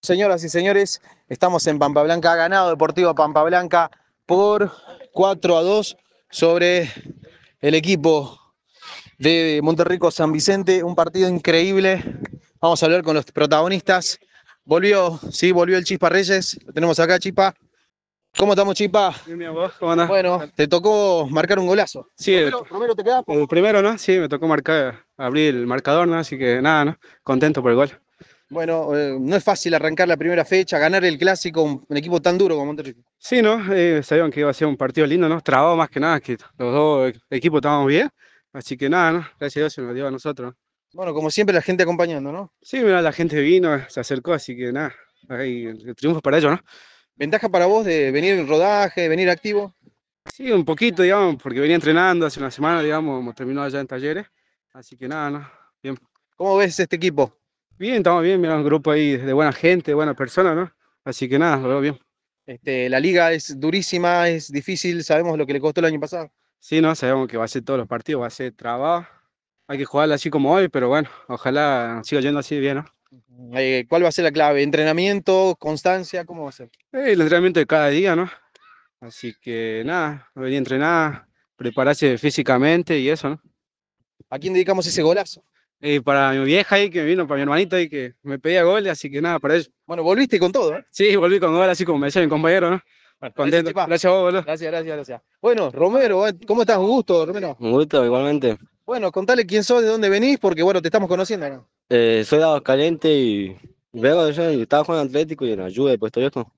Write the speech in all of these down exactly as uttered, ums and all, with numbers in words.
señoras y señores, estamos en Pampa Blanca. Ha ganado Deportivo Pampa Blanca por cuatro a dos sobre el equipo de Monterrico San Vicente. Un partido increíble. Vamos a hablar con los protagonistas. Volvió, sí, volvió el Chispa Reyes. Lo tenemos acá, Chispa. ¿Cómo estamos, Chispa? Bien, bien, ¿vos? ¿Cómo andás? Bueno, te tocó marcar un golazo. Sí, el, Romero, Romero, ¿te quedás? el primero, ¿no? Sí, me tocó marcar, abrir el marcador, ¿no? Así que nada, ¿no? Contento por el gol. Bueno, eh, no es fácil arrancar la primera fecha, ganar el clásico, un, un equipo tan duro como Monterrico. Sí, ¿no? Eh, sabían que iba a ser un partido lindo, ¿no? Trabado más que nada, que los dos e- equipos estábamos bien. Así que nada, ¿no? Gracias a Dios se nos dio a nosotros, ¿no? Bueno, como siempre, la gente acompañando, ¿no? Sí, mira, la gente vino, se acercó, así que nada. Ahí, el triunfo para ellos, ¿no? ¿Ventaja para vos de venir en rodaje, de venir activo? Sí, un poquito, digamos, porque venía entrenando hace una semana, digamos, hemos terminado ya en talleres. Así que nada, ¿no? Bien. ¿Cómo ves este equipo? Bien, estamos bien, mira, un grupo ahí de buena gente, de buenas personas, ¿no? Así que nada, lo veo bien. Este, la liga es durísima, es difícil, sabemos lo que le costó el año pasado. Sí, no, sabemos que va a ser todos los partidos, va a ser trabajo. Hay que jugarla así como hoy, pero bueno, ojalá siga yendo así bien, ¿no? Eh, ¿cuál va a ser la clave? ¿Entrenamiento, constancia? ¿Cómo va a ser? Eh, el entrenamiento de cada día, ¿no? Así que nada, venir a entrenar, prepararse físicamente y eso, ¿no? ¿A quién dedicamos ese golazo? Y para mi vieja ahí que me vino, para mi hermanito ahí que me pedía goles, así que nada, para ellos. Bueno, volviste con todo, ¿eh? Sí, volví con gol, así como me decía mi compañero, ¿no? Bueno, gracias, Contento. Chipa. Gracias a vos, boludo. Gracias, gracias, gracias. Bueno, Romero, ¿eh? ¿Cómo estás? Un gusto, Romero. Un gusto, igualmente. Bueno, contale quién sos, de dónde venís, porque bueno, te estamos conociendo acá. Eh, soy de Aguascalientes y vengo de allá y estaba jugando Atlético y en ayuda de Puerto Viejo.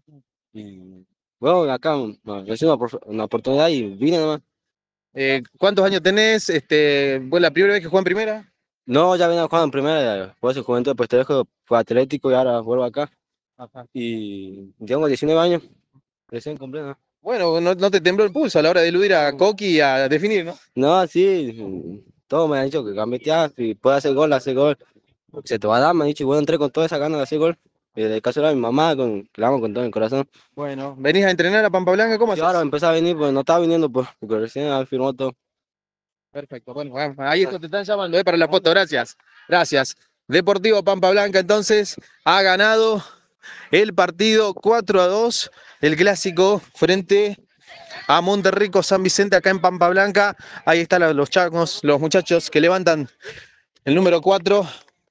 Y bueno, acá me ofreció una, por- una oportunidad y vine nomás. Eh, ¿cuántos años tenés? Este, ¿fue la primera vez que juegas en primera? No, ya venía jugando en primera, por eso Juventud de Puerto Viejo, fue Atlético y ahora vuelvo acá. Ajá. Y tengo diecinueve años, recién completo, ¿no? Bueno, no, no te tembló el pulso a la hora de eludir a Coqui y a definir, ¿no? No, sí, todos me han dicho que gambeteas, si puedes hacer gol, hacer gol. Se te va a dar, me han dicho, y bueno, entré con toda esa ganas de hacer gol. Y de caso era mi mamá, con, que la amo con todo el corazón. Bueno, venís a entrenar a Pampa Blanca, ¿cómo Y haces? ahora empecé a venir, pues no estaba viniendo, pues, porque recién había firmado todo. Perfecto, bueno, bueno, ahí esto te están llamando, ¿eh? Para la foto, gracias. Gracias. Deportivo Pampa Blanca entonces ha ganado el partido cuatro a dos, el clásico frente a Monterrico San Vicente acá en Pampa Blanca. Ahí están los los chacos, los muchachos que levantan el número cuatro.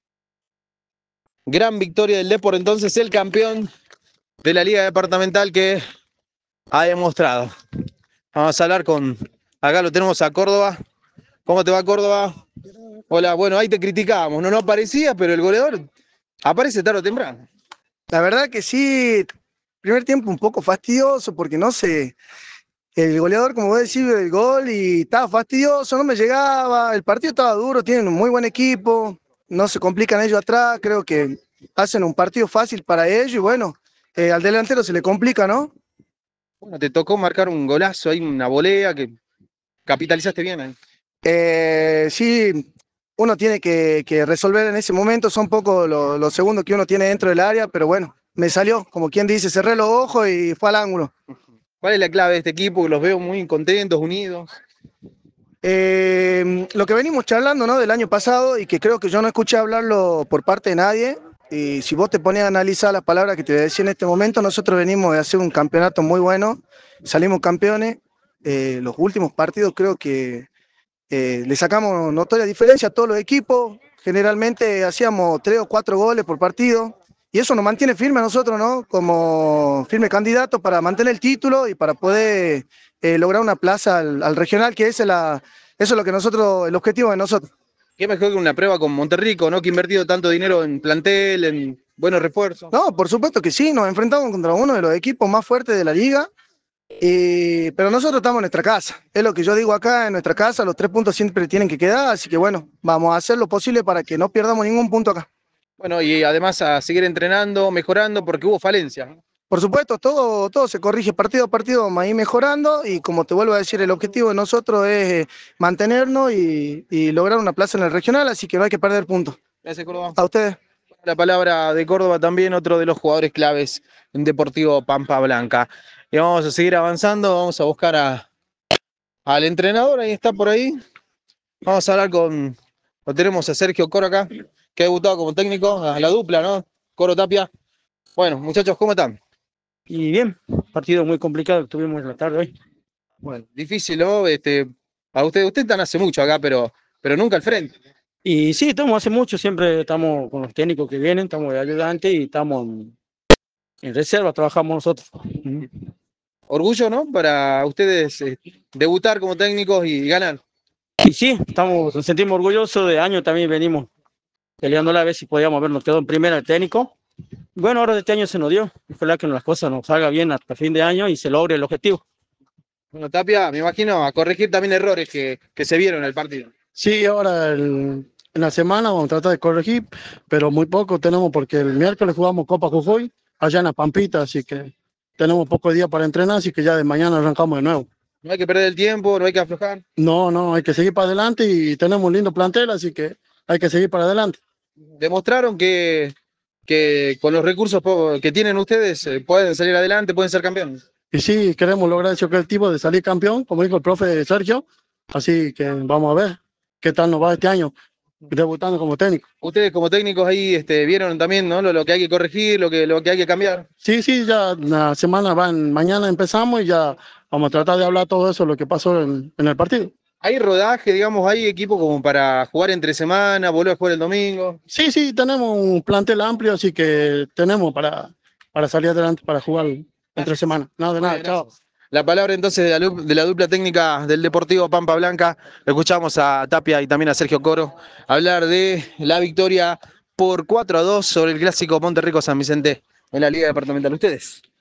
Gran victoria del Depor entonces, el campeón de la Liga Departamental que ha demostrado. Vamos a hablar con, acá lo tenemos a Córdoba. ¿Cómo te va, Córdoba? Hola, bueno, ahí te criticábamos, no, no aparecía, pero el goleador aparece tarde o temprano. La verdad que sí, primer tiempo un poco fastidioso porque no sé, el goleador, como vos decís, el gol y estaba fastidioso, no me llegaba, el partido estaba duro, tienen un muy buen equipo, no se complican ellos atrás, creo que hacen un partido fácil para ellos y bueno, eh, al delantero se le complica, ¿no? Bueno, te tocó marcar un golazo ahí, una volea que capitalizaste bien ahí. Eh, sí, uno tiene que, que resolver en ese momento, son pocos los, los segundos que uno tiene dentro del área, pero bueno, me salió, como quien dice, cerré los ojos y fue al ángulo. ¿Cuál es la clave de este equipo? Los veo muy contentos, unidos. Eh, lo que venimos charlando, ¿no? Del año pasado y que creo que yo no escuché hablarlo por parte de nadie. Y si vos te pones a analizar las palabras que te decía en este momento, nosotros venimos de hacer un campeonato muy bueno, salimos campeones. Eh, los últimos partidos creo que eh, le sacamos notoria diferencia a todos los equipos. Generalmente hacíamos tres o cuatro goles por partido. Y eso nos mantiene firme a nosotros, ¿no? Como firme candidato para mantener el título y para poder eh, lograr una plaza al, al regional, que esa es la, eso es lo que nosotros, el objetivo de nosotros. Qué mejor que una prueba con Monterrico, ¿no? Que ha invertido tanto dinero en plantel, en buenos refuerzos. No, por supuesto que sí, nos enfrentamos contra uno de los equipos más fuertes de la liga, y, pero nosotros estamos en nuestra casa. Es lo que yo digo acá, en nuestra casa, los tres puntos siempre tienen que quedar, así que bueno, vamos a hacer lo posible para que no perdamos ningún punto acá. Bueno, y además a seguir entrenando, mejorando, porque hubo falencias, ¿no? Por supuesto, todo, todo se corrige partido a partido, vamos a ir mejorando y como te vuelvo a decir, el objetivo de nosotros es eh, mantenernos y, y lograr una plaza en el regional, así que no hay que perder puntos. Gracias, Córdoba. A ustedes. La palabra de Córdoba también, otro de los jugadores claves en Deportivo Pampa Blanca. Y vamos a seguir avanzando, vamos a buscar a, al entrenador, ahí está por ahí. Vamos a hablar con, lo tenemos a Sergio Coro acá, que ha debutado como técnico, a la dupla, ¿no? Coro Tapia. Bueno, muchachos, ¿cómo están? Y bien, partido muy complicado que tuvimos en la tarde hoy. Bueno, difícil, ¿no? Este, a ustedes, ustedes están hace mucho acá, pero, pero nunca al frente. Y sí, estamos hace mucho, siempre estamos con los técnicos que vienen, estamos de ayudante y estamos en, en reserva, trabajamos nosotros. Ujú. Orgullo, ¿no? Para ustedes eh, debutar como técnicos y ganar. Y sí, estamos, nos sentimos orgullosos, de año también venimos peleándola a ver si podíamos habernos quedado en primera el técnico. Bueno, ahora de este año se nos dio, ojalá que las cosas nos salgan bien hasta fin de año y se logre el objetivo. Bueno, Tapia, me imagino a corregir también errores que, que se vieron en el partido. Sí, ahora el- en la semana vamos a tratar de corregir, pero muy poco tenemos porque el miércoles jugamos Copa Jujuy allá en la Pampita, así que tenemos pocos días para entrenar, así que ya de mañana arrancamos de nuevo. No hay que perder el tiempo, no hay que aflojar. No, no, hay que seguir para adelante y tenemos un lindo plantel, así que hay que seguir para adelante. Demostraron que, que con los recursos po- que tienen ustedes eh, pueden salir adelante, pueden ser campeones. Y sí, queremos lograr ese objetivo de salir campeón, como dijo el profe Sergio, así que vamos a ver qué tal nos va este año debutando como técnico. Ustedes como técnicos ahí este, vieron también, ¿no? Lo, lo que hay que corregir, lo que, lo que hay que cambiar. Sí, sí, ya la semana va, en- mañana empezamos y ya vamos a tratar de hablar todo eso, lo que pasó en, en el partido. Hay rodaje, digamos, hay equipo como para jugar entre semana, volver a jugar el domingo. Sí, sí, tenemos un plantel amplio, así que tenemos para, para salir adelante, para jugar entre semana. Nada de nada, Bueno, chao. gracias. La palabra entonces de la, lu- de la dupla técnica del Deportivo Pampa Blanca. Escuchamos a Tapia y también a Sergio Coro hablar de la victoria por cuatro a dos sobre el clásico Monterrico San Vicente en la Liga Departamental. Ustedes.